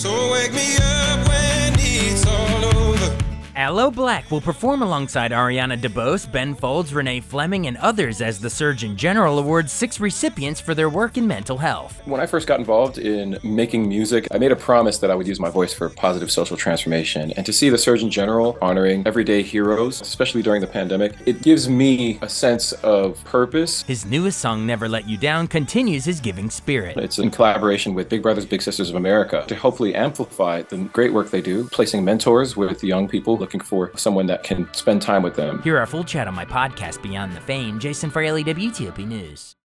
So wake me up when it's all over. Aloe Blacc will perform alongside Ariana DeBose, Ben Folds, Renee Fleming, and others as the Surgeon General awards 6 recipients for their work in mental health. When I first got involved in making music, I made a promise that I would use my voice for positive social transformation. And to see the Surgeon General honoring everyday heroes, especially during the pandemic, it gives me a sense of purpose. His newest song, Never Let You Down, continues his giving spirit. It's in collaboration with Big Brothers Big Sisters of America to hopefully amplify the great work they do, placing mentors with young people looking for someone that can spend time with them. Hear our full chat on my podcast, Beyond the Fame. Jason Fraley, WTOP News.